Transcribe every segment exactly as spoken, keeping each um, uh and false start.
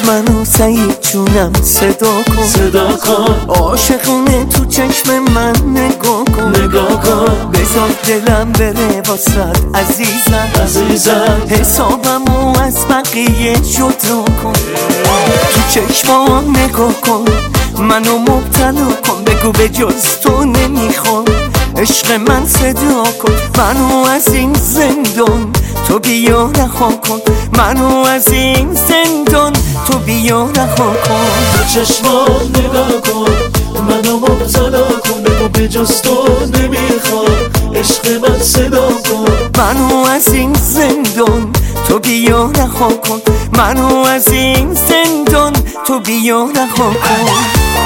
فقط منو سعید جونم صدا کن صدا کن عاشقونه تو چشم من نگاه کن نگاه کن بذار دلم بره واسد عزیزم عزیزم حسابمو از بقیه جدا کن تو چشمام نگاه کن منو مبتلا کن بگو به جز تو نمیخوام عشق من صدا کن منو از این زندان تو بیا رها کن منو از این زندان تو بیا رها کن تو چشمان نگاه کن منو مبتلا کن بگو به جز تو نمیخوام عشق من صدا کن منو از این زندان تو بیا رها کن منو از این زندان تو بیا رها کن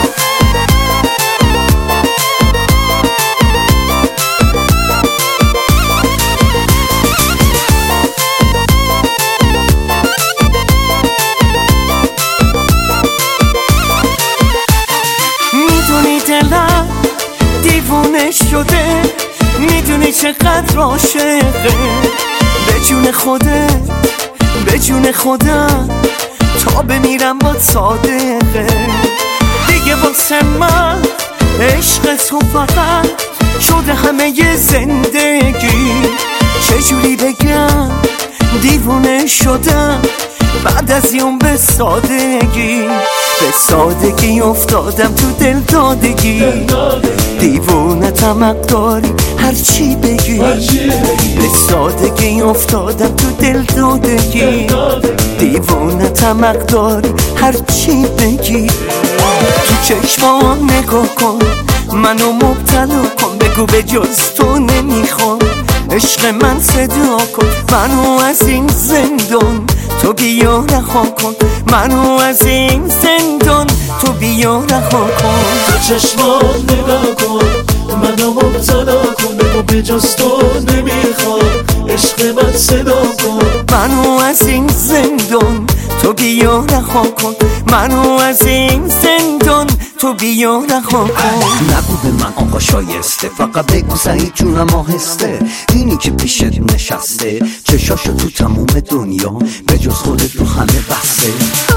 دلم دیوونه شده میدونی چقدر عاشقه به جون خودت به جون خودم تا بمیرم باد صادقه دیگه واسه من عشق تو فقط شده همه ی زندگی چجوری بگم دیوونه شدم بعد از اون به سادگی به سادگی افتادم تو دل دادگی دیوونه طمق داری هرچی بگی به سادگی افتادم تو دل دادگی دیوونه طمق داری هرچی بگی تو چشمام نگاه کن منو مبتلا کن بگو به جز تو نمیخوام عشق من صدا کن منو از این زندان تو بیا رها کن منو از این زندان تو بیا رها کن تو چشمان نگاه کن منو مبتلا کن بگو به جز تو نمیخوام عشق من صدا کن منو از این زندان تو بیا رها کن منو از این زندان تو بیا رها کن نگو به من آقا شایسته فقط بگو سعید جونم آهسته اینی که پیشت نشسته چشاشو تو تموم دنیا به جز خودت رو همه بسته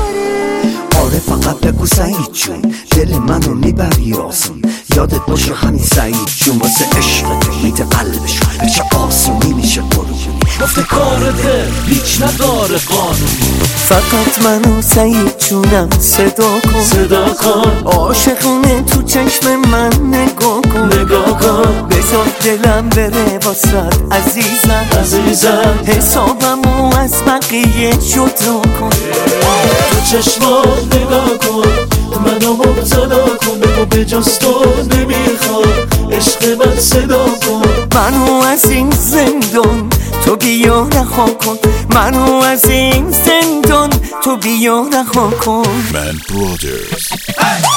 آره فقط بگو سعید جون دل منو میبری آسون یادت باشه همین سعید جون واسه عشق تو میده قلبش به چه آسونی میشه قربونی گفته کارته هیچ نداره قانونی فقط منو سعید جونم صدا کن صدا کن عاشقونه تو چشم من نگاه کن نگاه کن بذار دلم بره واسد عزیزم عزیزم حسابمو از بقیه جدا کن تو چشمان نگاه کن منو مبتلا کن بگو به جز تو نمیخوام عشق من صدا کن منو از این زندان تو بیا رها کن منو از این زندان تو بیا رها کن Man Brothers